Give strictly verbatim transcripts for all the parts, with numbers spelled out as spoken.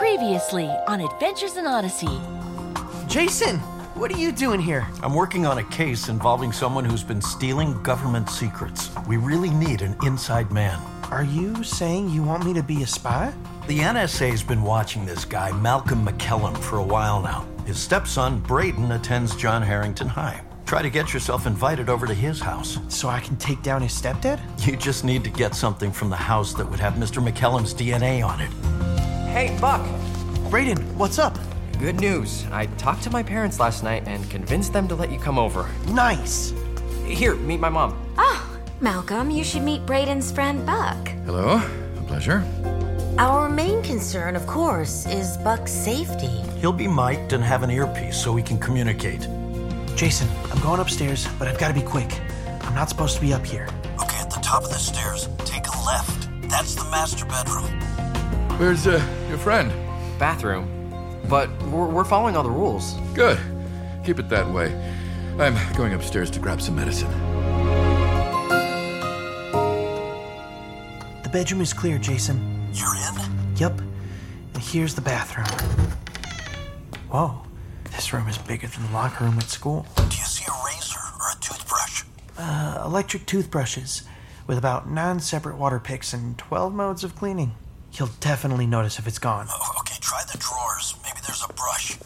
Previously on Adventures in Odyssey. Jason, what are you doing here? I'm working on a case involving someone who's been stealing government secrets. We really need an inside man. Are you saying you want me to be a spy? The N S A's been watching this guy, Malcolm McCallum, for a while now. His stepson, Braden, attends John Harrington High. Try to get yourself invited over to his house. So I can take down his stepdad? You just need to get something from the house that would have Mister McCallum's D N A on it. Hey, Buck. Braden, what's up? Good news. I talked to my parents last night and convinced them to let you come over. Nice. Here, meet my mom. Oh, Malcolm, you should meet Braden's friend Buck. Hello, a pleasure. Our main concern, of course, is Buck's safety. He'll be mic'd and have an earpiece so he can communicate. Jason, I'm going upstairs, but I've got to be quick. I'm not supposed to be up here. Okay, at the top of the stairs, take a left. That's the master bedroom. Where's uh, your friend? Bathroom. But we're, we're following all the rules. Good. Keep it that way. I'm going upstairs to grab some medicine. The bedroom is clear, Jason. You're in? Yep. And here's the bathroom. Whoa. This room is bigger than the locker room at school. Do you see a razor or a toothbrush? Uh, electric toothbrushes with about nine separate water picks and twelve modes of cleaning. He'll definitely notice if it's gone. Oh, okay, try the drawers. Maybe there's a brush.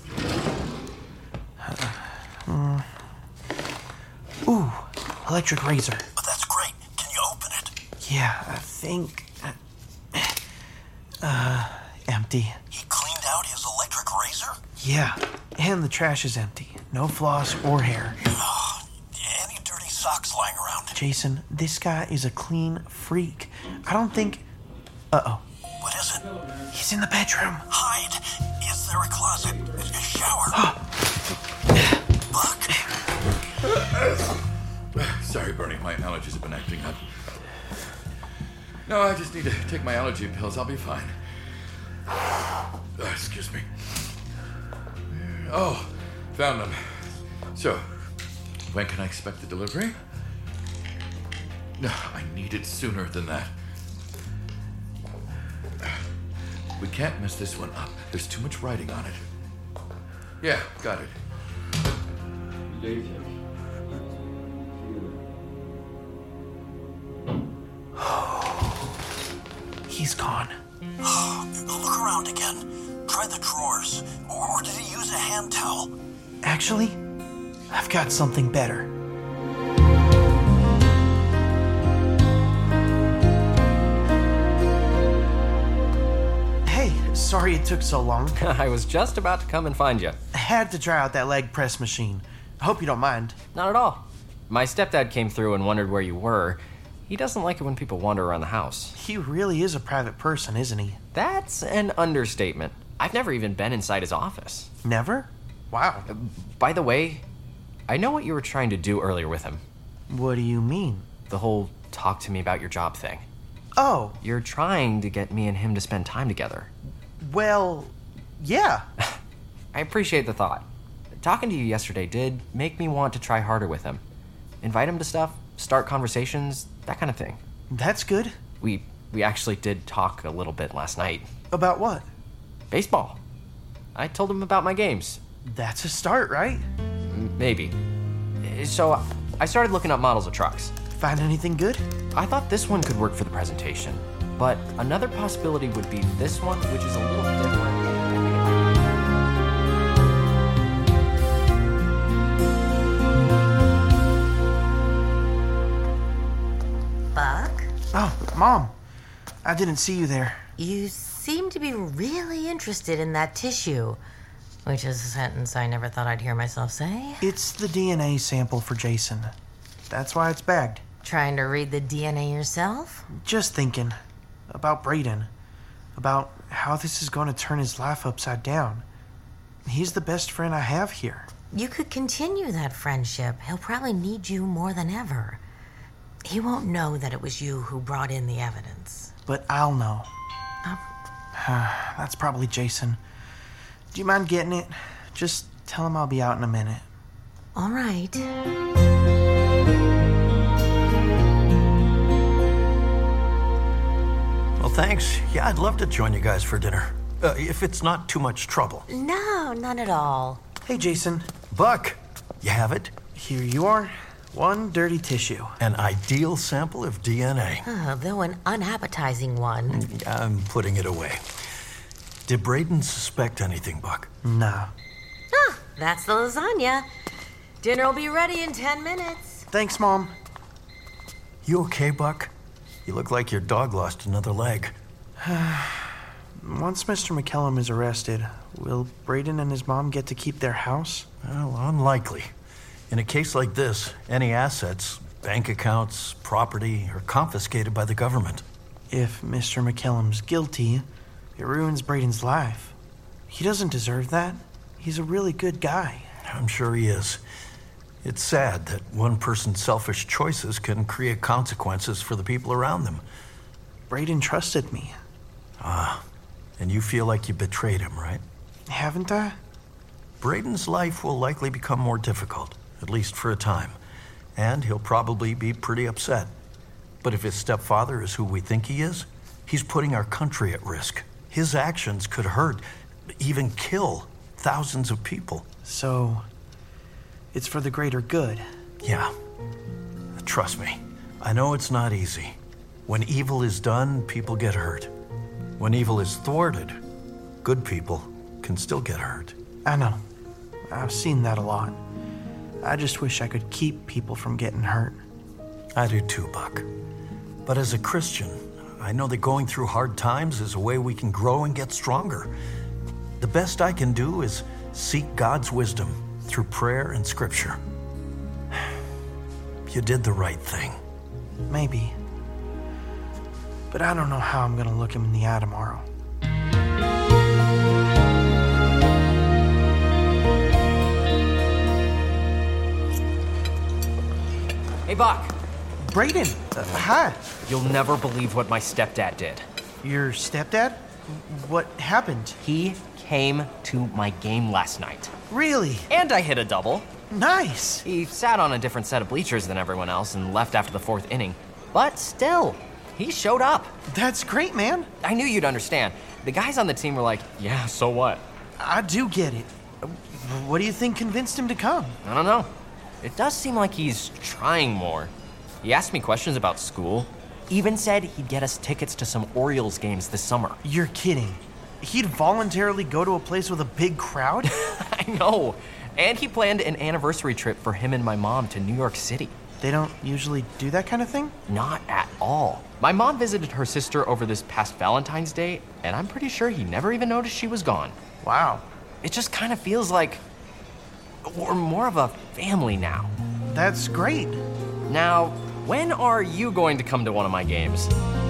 Uh, mm. Ooh, electric razor. Oh, that's great. Can you open it? Yeah, I think... Uh, empty. He cleaned out his electric razor? Yeah, and the trash is empty. No floss or hair. Oh, any dirty socks lying around? Jason, this guy is a clean freak. I don't think... Uh-oh. What is it? He's in the bedroom. Hide. Is there a closet? A shower? Buck. Sorry, Bernie, my allergies have been acting up. No, I just need to take my allergy pills. I'll be fine. Uh, excuse me. Oh, found them. So, when can I expect the delivery? No, I need it sooner than that. We can't mess this one up. There's too much writing on it. Yeah, got it. He's gone. Look around again. Try the drawers. Or did he use a hand towel? Actually, I've got something better. Hey, sorry it took so long. I was just about to come and find you. I had to try out that leg press machine. I hope you don't mind. Not at all. My stepdad came through and wondered where you were. He doesn't like it when people wander around the house. He really is a private person, isn't he? That's an understatement. I've never even been inside his office. Never? Wow. Uh, by the way, I know what you were trying to do earlier with him. What do you mean? The whole talk to me about your job thing. Oh. You're trying to get me and him to spend time together. Well, yeah. I appreciate the thought. Talking to you yesterday did make me want to try harder with him. Invite him to stuff, start conversations, that kind of thing. That's good. We we actually did talk a little bit last night. About what? Baseball. I told him about my games. That's a start, right? M- maybe. So I started looking up models of trucks. Find anything good? I thought this one could work for the presentation, but another possibility would be this one, which is a little different. Buck? Oh, Mom. I didn't see you there. You seem to be really interested in that tissue, which is a sentence I never thought I'd hear myself say. It's the D N A sample for Jason. That's why it's bagged. Trying to read the D N A yourself? Just thinking. About Braden. About how this is going to turn his life upside down. He's the best friend I have here. You could continue that friendship. He'll probably need you more than ever. He won't know that it was you who brought in the evidence. But I'll know. Oh. That's probably Jason. Do you mind getting it? Just tell him I'll be out in a minute. All right. Well, thanks. Yeah, I'd love to join you guys for dinner. Uh, if it's not too much trouble. No, none at all. Hey, Jason. Buck, you have it? Here you are. One dirty tissue. An ideal sample of D N A. Uh, though an unappetizing one. I'm putting it away. Did Braden suspect anything, Buck? Nah. Ah, that's the lasagna. Dinner will be ready in ten minutes. Thanks, Mom. You okay, Buck? You look like your dog lost another leg. Once Mister McCallum is arrested, will Braden and his mom get to keep their house? Well, unlikely. In a case like this, any assets, bank accounts, property, are confiscated by the government. If Mister McCallum's guilty, it ruins Braden's life. He doesn't deserve that. He's a really good guy. I'm sure he is. It's sad that one person's selfish choices can create consequences for the people around them. Braden trusted me. Ah, and you feel like you betrayed him, right? Haven't I? Braden's life will likely become more difficult, at least for a time, and he'll probably be pretty upset. But if his stepfather is who we think he is, he's putting our country at risk. His actions could hurt, even kill, thousands of people. So, it's for the greater good. Yeah. Trust me, I know it's not easy. When evil is done, people get hurt. When evil is thwarted, good people can still get hurt. I know. I've seen that a lot. I just wish I could keep people from getting hurt. I do too, Buck. But as a Christian, I know that going through hard times is a way we can grow and get stronger. The best I can do is seek God's wisdom through prayer and scripture. You did the right thing. Maybe. But I don't know how I'm gonna look him in the eye tomorrow. Hey, Buck. Braden! Uh, hi. You'll never believe what my stepdad did. Your stepdad? What happened? He came to my game last night. Really? And I hit a double. Nice! He sat on a different set of bleachers than everyone else and left after the fourth inning. But still, he showed up. That's great, man. I knew you'd understand. The guys on the team were like, yeah, so what? I do get it. What do you think convinced him to come? I don't know. It does seem like he's trying more. He asked me questions about school. Even said he'd get us tickets to some Orioles games this summer. You're kidding. He'd voluntarily go to a place with a big crowd? I know. And he planned an anniversary trip for him and my mom to New York City. They don't usually do that kind of thing? Not at all. My mom visited her sister over this past Valentine's Day, and I'm pretty sure he never even noticed she was gone. Wow. It just kind of feels like we're more of a family now. That's great. Now, when are you going to come to one of my games?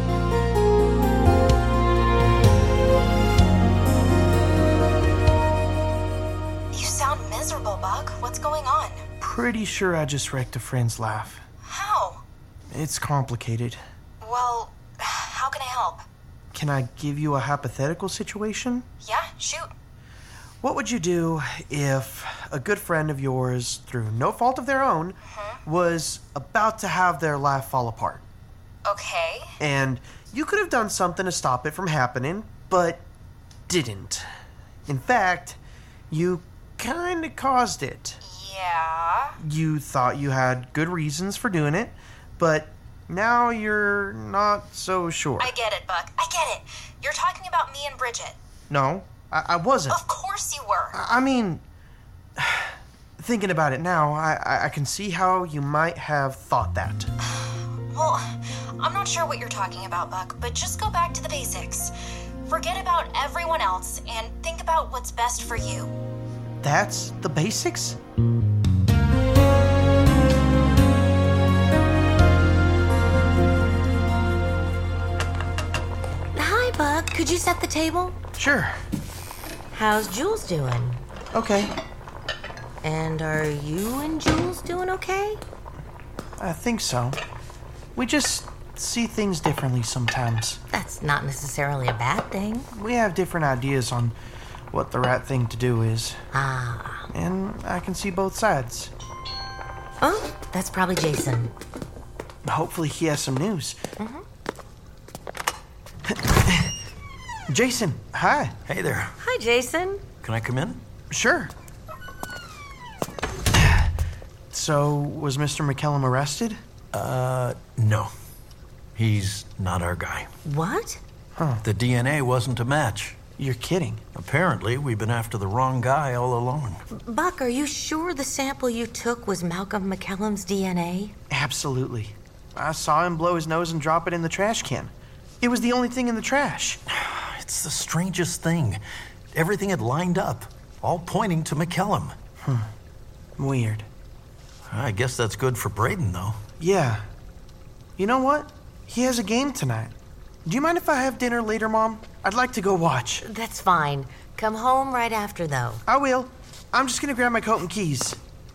You sound miserable, Buck. What's going on? Pretty sure I just wrecked a friend's life. How? It's complicated. Well, how can I help? Can I give you a hypothetical situation? Yeah, shoot. What would you do if a good friend of yours, through no fault of their own, Mm-hmm. was about to have their life fall apart? Okay. And you could have done something to stop it from happening, but didn't. In fact, you kind of caused it. Yeah. You thought you had good reasons for doing it, but now you're not so sure. I get it, Buck. I get it. You're talking about me and Bridget. No, I, I wasn't. Of course you were. I I mean, thinking about it now, I, I- I can see how you might have thought that. Well, I'm not sure what you're talking about, Buck, but just go back to the basics. Forget about everyone else and think about what's best for you. That's the basics? Hi, Buck. Could you set the table? Sure. How's Jules doing? Okay. And are you and Jules doing okay? I think so. We just see things differently sometimes. That's not necessarily a bad thing. We have different ideas on what the right thing to do is. Ah. And I can see both sides. Oh, that's probably Jason. Hopefully he has some news. Jason, hi. Hey there. Hi, Jason. Can I come in? Sure. So, was Mister McKellum arrested? Uh, no. He's not our guy. What? Huh. The D N A wasn't a match. You're kidding. Apparently, we've been after the wrong guy all along. Buck, are you sure the sample you took was Malcolm McKellum's D N A? Absolutely. I saw him blow his nose and drop it in the trash can. It was the only thing in the trash. It's the strangest thing. Everything had lined up, all pointing to McKellum. Hmm. Weird. I guess that's good for Brayden, though. Yeah. You know what? He has a game tonight. Do you mind if I have dinner later, Mom? I'd like to go watch. That's fine. Come home right after, though. I will. I'm just gonna grab my coat and keys.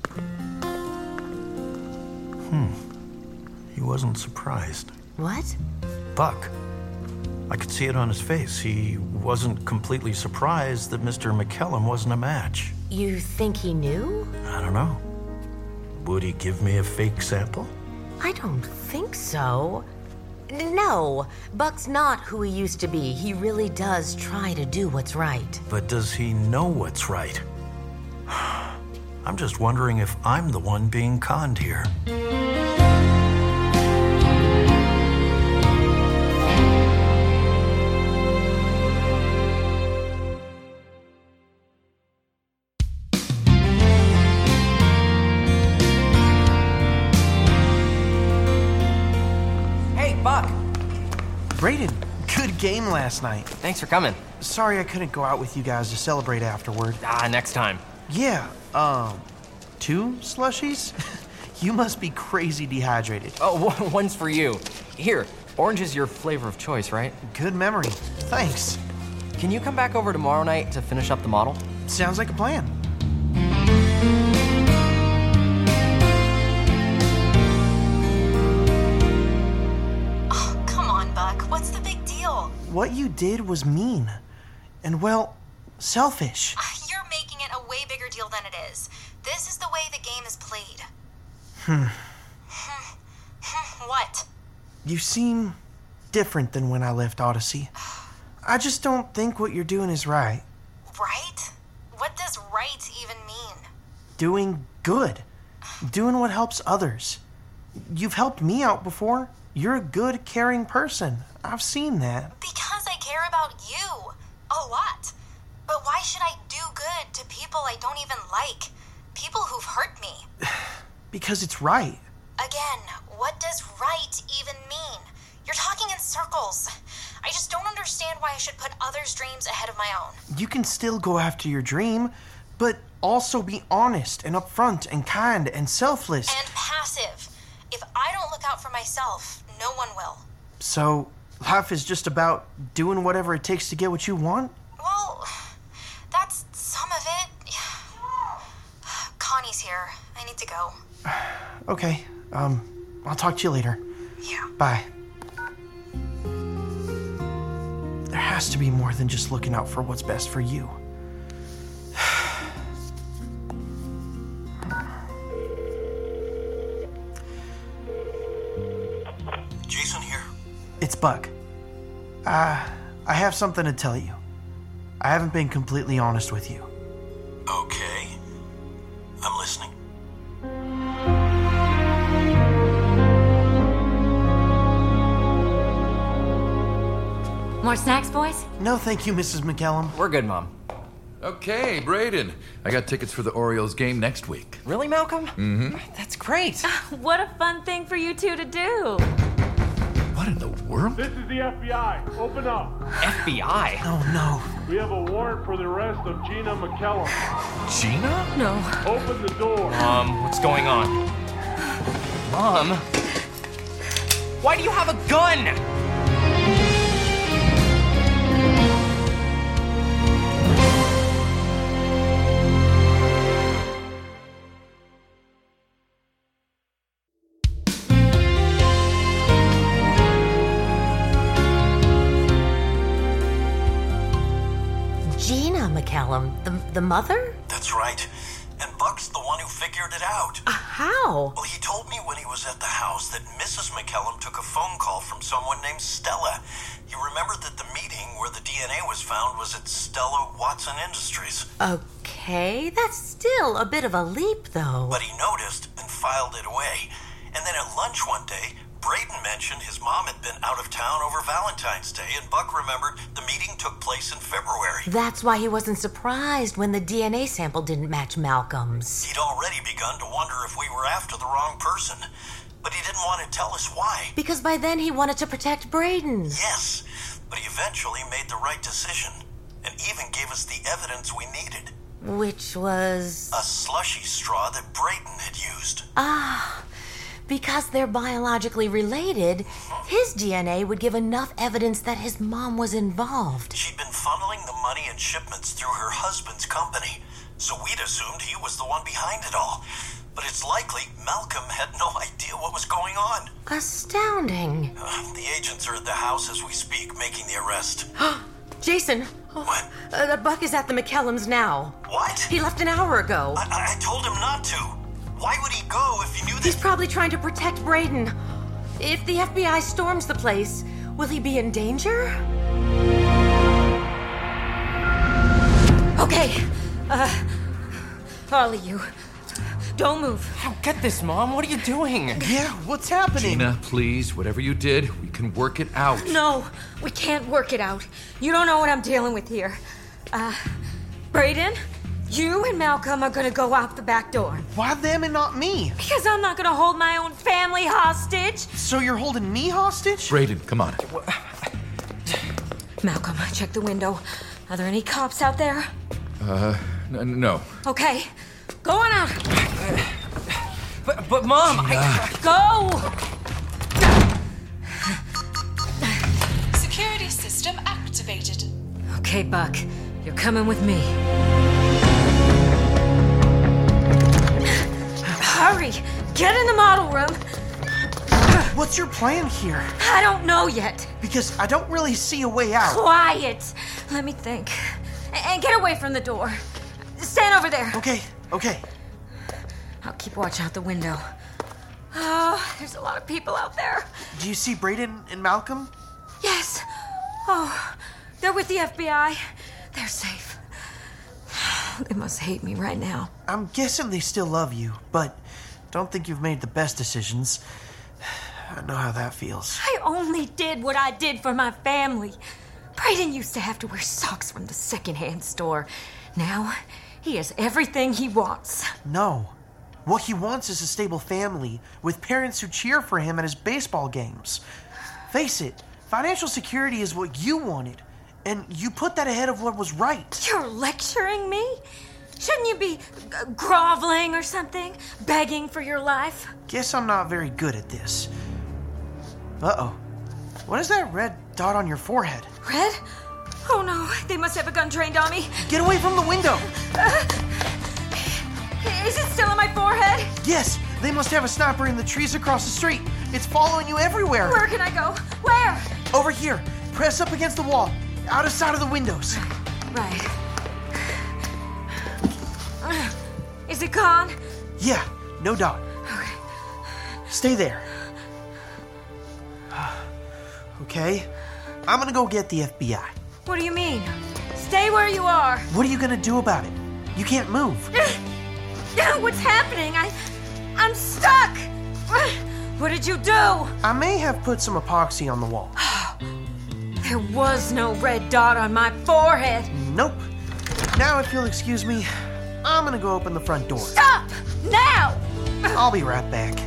Hmm. He wasn't surprised. What? Buck. I could see it on his face. He wasn't completely surprised that Mister McKellum wasn't a match. You think he knew? I don't know. Would he give me a fake sample? I don't think so. No, Buck's not who he used to be. He really does try to do what's right. But does he know what's right? I'm just wondering if I'm the one being conned here. Brayden, good game last night. Thanks for coming. Sorry I couldn't go out with you guys to celebrate afterward. Ah, next time. Yeah, um, two slushies? You must be crazy dehydrated. Oh, one's for you. Here, orange is your flavor of choice, right? Good memory. Thanks. Can you come back over tomorrow night to finish up the model? Sounds like a plan. What you did was mean. And, well, selfish. You're making it a way bigger deal than it is. This is the way the game is played. Hmm. What? You seem different than when I left Odyssey. I just don't think what you're doing is right. Right? What does right even mean? Doing good. Doing what helps others. You've helped me out before. You're a good, caring person. I've seen that. Because I care about you. A lot. But why should I do good to people I don't even like? People who've hurt me. Because it's right. Again, what does right even mean? You're talking in circles. I just don't understand why I should put others' dreams ahead of my own. You can still go after your dream, but also be honest and upfront and kind and selfless. And passive. If I don't look out for myself, no one will. So, life is just about doing whatever it takes to get what you want? Well, that's some of it. Connie's here. I need to go. Okay. Um, I'll talk to you later. Yeah. Bye. There has to be more than just looking out for what's best for you. Jason here. It's Buck. Uh, I have something to tell you. I haven't been completely honest with you. Okay. I'm listening. More snacks, boys? No, thank you, Missus McKellum. We're good, Mom. Okay, Brayden. I got tickets for the Orioles game next week. Really, Malcolm? Mm-hmm. That's great. What a fun thing for you two to do. What in the world? This is the F B I. Open up. F B I? Oh, no. We have a warrant for the arrest of Gina McKellum. Gina? No. Open the door. Mom, what's going on? Mom? Why do you have a gun? Gina McKellum, the, the mother? That's right. and Buck's the one who figured it out. Uh, how? Well, he told me when he was at the house that Missus McKellum took a phone call from someone named Stella. You remember that the meeting where the D N A was found was at Stella Watson Industries. Okay, that's still a bit of a leap, though. But he noticed and filed it away. And then at lunch one day, Braden mentioned his mom had been out of town over Valentine's Day, and Buck remembered the meeting took place in February. That's why he wasn't surprised when the D N A sample didn't match Malcolm's. He'd already begun to wonder if we were after the wrong person, but he didn't want to tell us why. Because by then he wanted to protect Braden. Yes, but he eventually made the right decision, and even gave us the evidence we needed. Which was... a slushy straw that Braden had used. Ah... Because they're biologically related, his D N A would give enough evidence that his mom was involved. She'd been funneling the money and shipments through her husband's company, so we'd assumed he was the one behind it all. But it's likely Malcolm had no idea what was going on. Astounding. Uh, the agents are at the house as we speak, making the arrest. Jason. What? Uh, Buck is at the McKellums now. What? He left an hour ago. I, I told him not to. Why would he go if he knew that... He's probably trying to protect Braden. If the F B I storms the place, will he be in danger? Okay. Uh, all of you, don't move. I don't get this, Mom. What are you doing? Yeah, what's happening? Gina, please, whatever you did, we can work it out. No, we can't work it out. You don't know what I'm dealing with here. Uh, Braden, you and Malcolm are gonna go out the back door. Why them and not me? Because I'm not gonna hold my own family hostage. So you're holding me hostage? Braden, come on. Malcolm, check the window. Are there any cops out there? Uh, n- no. Okay, go on out. But, but Mom, I... Go! Security system activated. Okay, Buck, you're coming with me. Hurry! Get in the model room! What's your plan here? I don't know yet. Because I don't really see a way out. Quiet! Let me think. A- And get away from the door. Stand over there. Okay, okay. I'll keep watch out the window. Oh, there's a lot of people out there. Do you see Braden and Malcolm? Yes. Oh, they're with the F B I. They're safe. They must hate me right now. I'm guessing they still love you, but don't think you've made the best decisions. I know how that feels. I only did what I did for my family. Braden used to have to wear socks from the secondhand store. Now, he has everything he wants. No. What he wants is a stable family with parents who cheer for him at his baseball games. Face it, financial security is what you wanted, and you put that ahead of what was right. You're lecturing me? Shouldn't you be uh, groveling or something? Begging for your life? Guess I'm not very good at this. Uh-oh. What is that red dot on your forehead? Red? Oh no, they must have a gun trained on me. Get away from the window! Uh, is it still on my forehead? Yes, they must have a sniper in the trees across the street. It's following you everywhere. Where can I go? Where? Over here. Press up against the wall. Out of sight of the windows. Right. Uh, is it gone? Yeah, no dot. Okay. Stay there. Okay, I'm gonna go get the F B I. What do you mean? Stay where you are. What are you gonna do about it? You can't move. What's happening? I, I'm stuck. What did you do? I may have put some epoxy on the wall. There was no red dot on my forehead. Nope. Now, if you'll excuse me, I'm gonna go open the front door. Stop! Now! I'll be right back.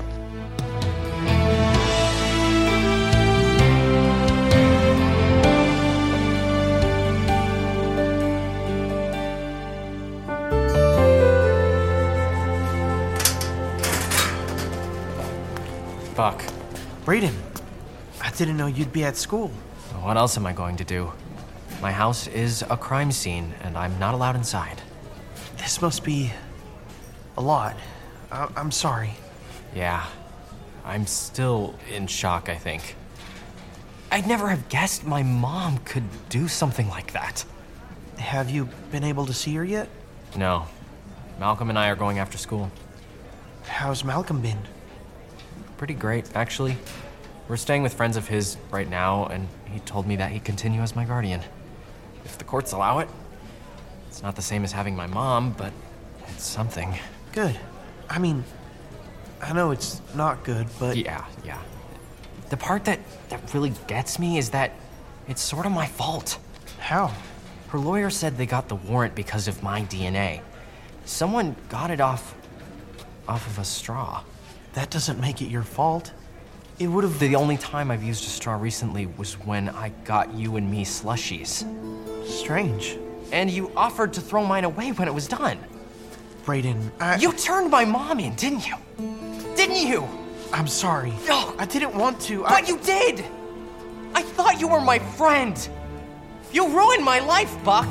Buck. Braden, I didn't know you'd be at school. What else am I going to do? My house is a crime scene, and I'm not allowed inside. This must be a lot. I- I'm sorry. Yeah. I'm still in shock, I think. I'd never have guessed my mom could do something like that. Have you been able to see her yet? No. Malcolm and I are going after school. How's Malcolm been? Pretty great, actually. We're staying with friends of his right now, and he told me that he'd continue as my guardian. If the courts allow it. It's not the same as having my mom, but it's something. Good. I mean, I know it's not good, but... Yeah, yeah. The part that, that really gets me is that it's sort of my fault. How? Her lawyer said they got the warrant because of my D N A. Someone got it off... off of a straw. That doesn't make it your fault. It would have... The only time I've used a straw recently was when I got you and me slushies. Strange. And you offered to throw mine away when it was done. Brayden, I... You turned my mom in, didn't you? Didn't you? I'm sorry. No. I didn't want to. But I... you did! I thought you were my friend. You ruined my life, Buck.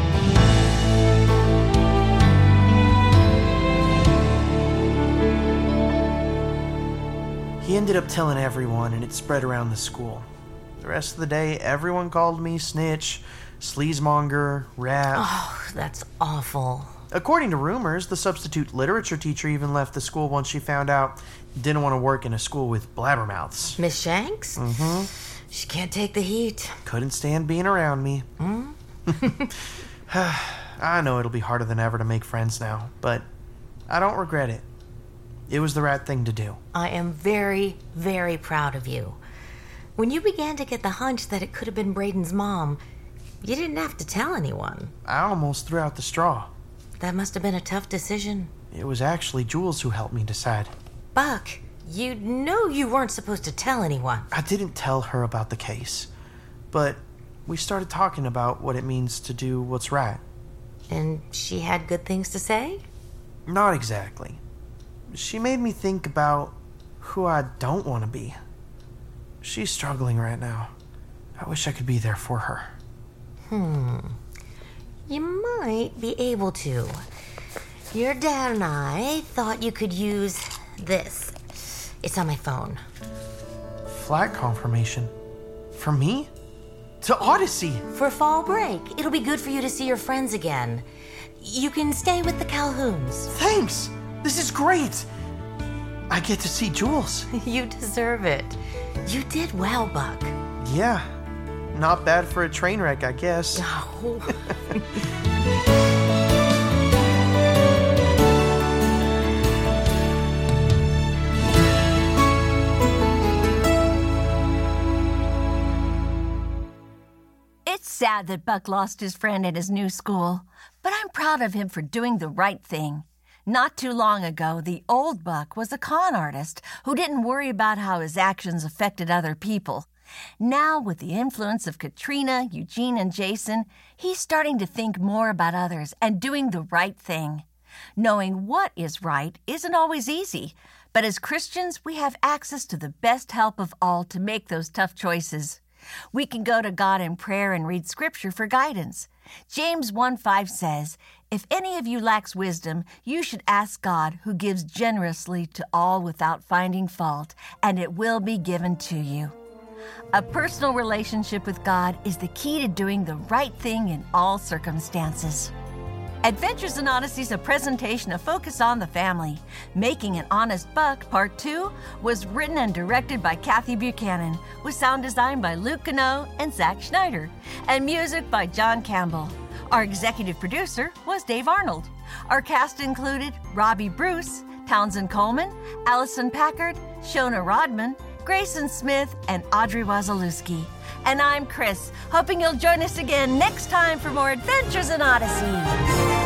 He ended up telling everyone, and it spread around the school. The rest of the day, everyone called me snitch, sleazemonger, rat. Oh, that's awful. According to rumors, the substitute literature teacher even left the school once she found out he didn't want to work in a school with blabbermouths. Miss Shanks? Mm-hmm. She can't take the heat. Couldn't stand being around me. Hmm? I know it'll be harder than ever to make friends now, but I don't regret it. It was the right thing to do. I am very, very proud of you. When you began to get the hunch that it could have been Brayden's mom, you didn't have to tell anyone. I almost threw out the straw. That must have been a tough decision. It was actually Jules who helped me decide. Buck, you know you weren't supposed to tell anyone. I didn't tell her about the case, but we started talking about what it means to do what's right. And she had good things to say? Not exactly. She made me think about who I don't want to be. She's struggling right now. I wish I could be there for her. Hmm. You might be able to. Your dad and I thought you could use this. It's on my phone. Flag confirmation? For me? To Odyssey? For fall break. It'll be good for you to see your friends again. You can stay with the Calhouns. Thanks! This is great! I get to see Jules. You deserve it. You did well, Buck. Yeah. Not bad for a train wreck, I guess. Oh. It's sad that Buck lost his friend at his new school, but I'm proud of him for doing the right thing. Not too long ago, the old Buck was a con artist who didn't worry about how his actions affected other people. Now, with the influence of Katrina, Eugene, and Jason, he's starting to think more about others and doing the right thing. Knowing what is right isn't always easy, but as Christians, we have access to the best help of all to make those tough choices. We can go to God in prayer and read Scripture for guidance. James one five says, "If any of you lacks wisdom, you should ask God, who gives generously to all without finding fault, and it will be given to you." A personal relationship with God is the key to doing the right thing in all circumstances. Adventures in Odyssey is a presentation of Focus on the Family. Making an Honest Buck, Part two, was written and directed by Kathy Buchanan, with sound design by Luke Gano and Zach Schneider, and music by John Campbell. Our executive producer was Dave Arnold. Our cast included Robbie Bruce, Townsend Coleman, Allison Packard, Shona Rodman, Grayson Smith, and Audrey Wazalewski. And I'm Chris, hoping you'll join us again next time for more Adventures in Odyssey.